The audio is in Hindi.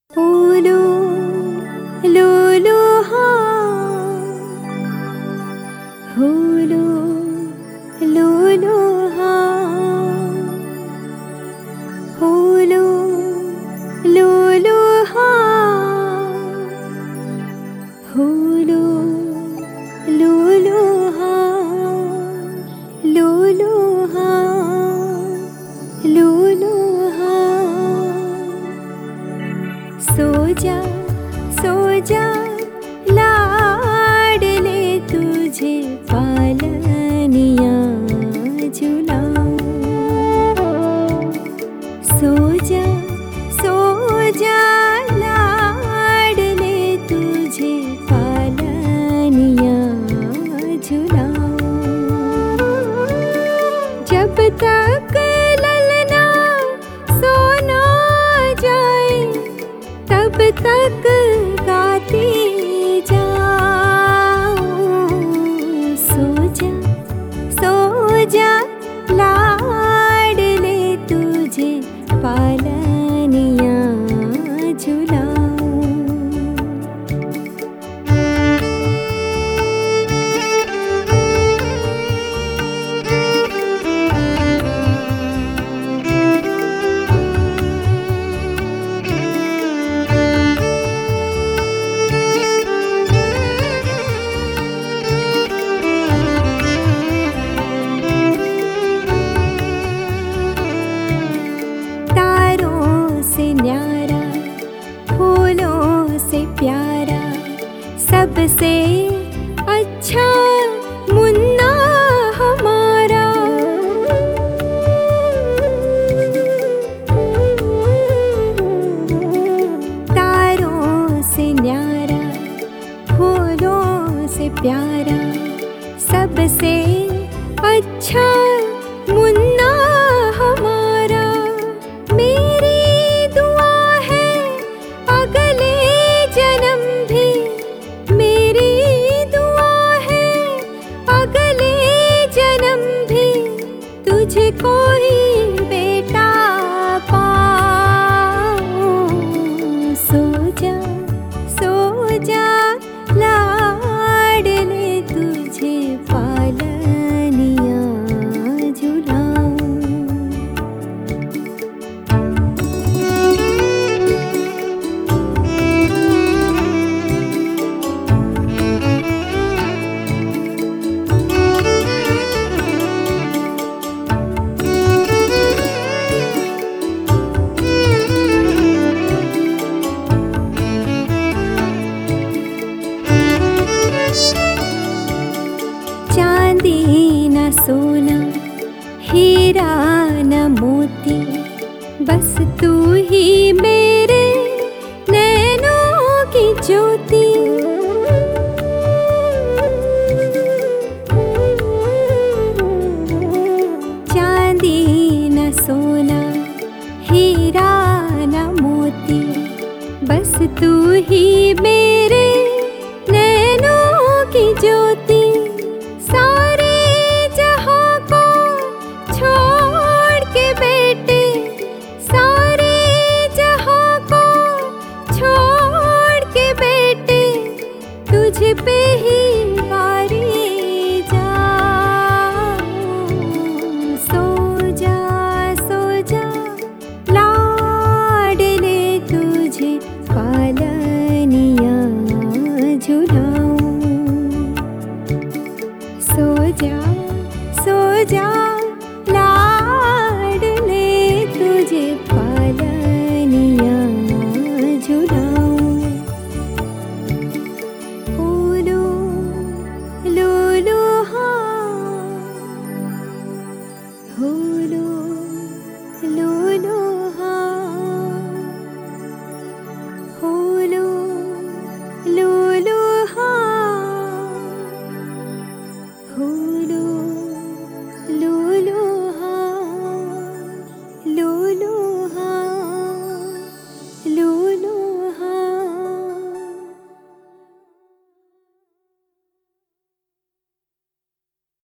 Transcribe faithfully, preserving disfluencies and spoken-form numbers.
ओलो लोलो हाँ, होलो लोलो हाँ, होलो लोलो हाँ, होलो लोलो हाँ, लोलो हाँ, लोलो हाँ। सो जा सो जा लाडले तुझे पालनिया झुलाऊं। सो जा सो जा लाडले तुझे पालनिया झुलाऊं। जब तक ललना सोना जाए तब तक गाती जाऊं। सो जा सो जा लाडले तुझे पालनिया झुलाऊं। न्यारा फूलों से प्यारा सबसे अच्छा मुन्ना हमारा। तारों से न्यारा फूलों से प्यारा सबसे अच्छा मुन्ना हमारा। मेरी जन्म भी मेरी दुआ है, अगले जन्म भी तुझको ही बेटा पाऊं। सो जा सो जा लाडले तुझे पालनिया झुलाऊं। चांदी न सोना हीरा न मोती बस तू ही मेरे नैनों की ज्योति। चांदी न सोना हीरा न मोती बस तू ही मेरे नैनों की ज्योति। सारे जहां को छोड़ के बेटे, सारे जहां को छोड़ के बेटे तुझ पे ही वारी जाऊं। सो जा सो जा लाडले तुझे